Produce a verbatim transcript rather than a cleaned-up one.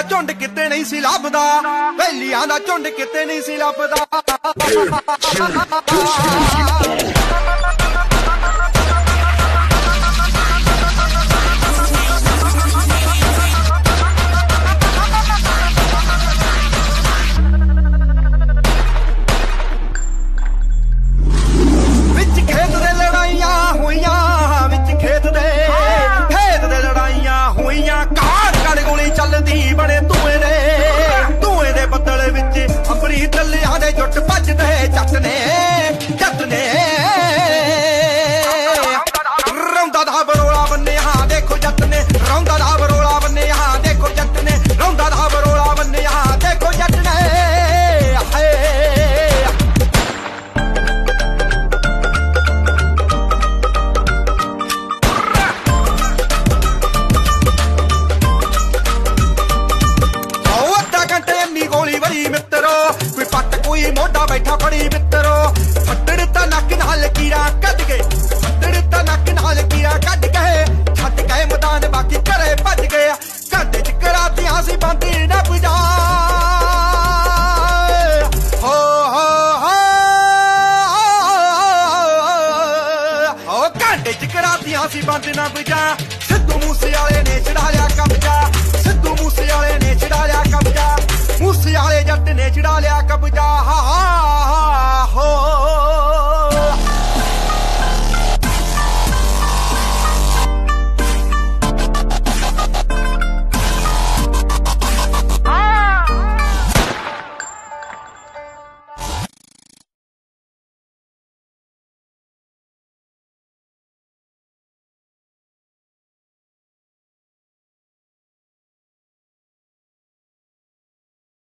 ਝੁੰਡ ਕਿਤੇ ਨਹੀਂ ਸੀ ਲੱਭਦਾ, ਵੈਲੀਆਂ ਦਾ ਝੁੰਡ ਕਿਤੇ ਨਹੀਂ ਸੀ ਲੱਭਦਾ। बड़े धुएं ने धुएं दे बदल विच अंबरी दलियां दे जुट भजदे जट ने जट ने रौंदा दा बरोला बन्ने हां देखो जट ने रौंदा दा बरोला बन्ने हां देखो जट ने रौंदा दा बरोला बन्ने हां देखो जट ने कोई पट कोई मोटा बैठा फड़ी मित्रो फटड़ ता नक नाल कीड़ा कट गए फटड़ ता नक नाल कीड़ा कट गए छट गए मैदान बाकी घरे भज गए घंटे च करातियां सी बांदी न बुझा हो हो हो हो घंटे च करातियां सी बांदी न बुझा सिद्धू मूसे वाले ने चढ़ा लिया कब्जा सिद्धू मूसे वाले ने चढ़ा लिया कब्जा मूसे वाले जट ने चढ़ा लिया कब्जा। हा हा